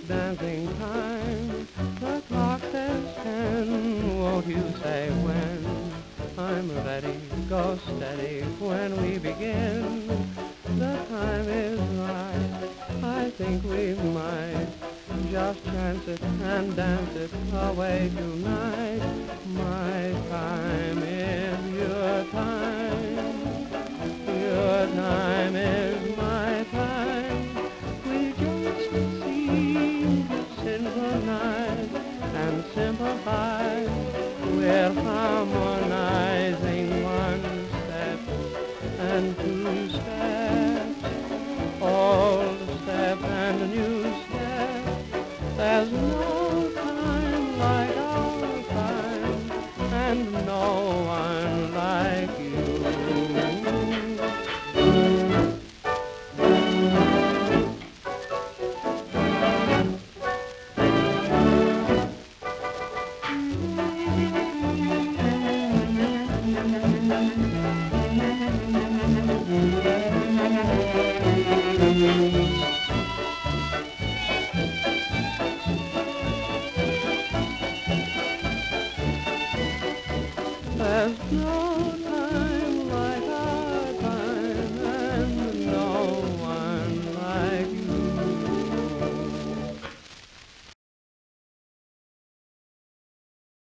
dancing time. The clock says 10, won't you say when? I'm ready, go steady when we begin. The time is right, I think we might just chance it and dance it away tonight. My time is your time, your time is my time. We just seem to synchronize and sympathize. We're harmonizing one step and two steps, old step and new step. There's no time like our time, and no one like you. There's no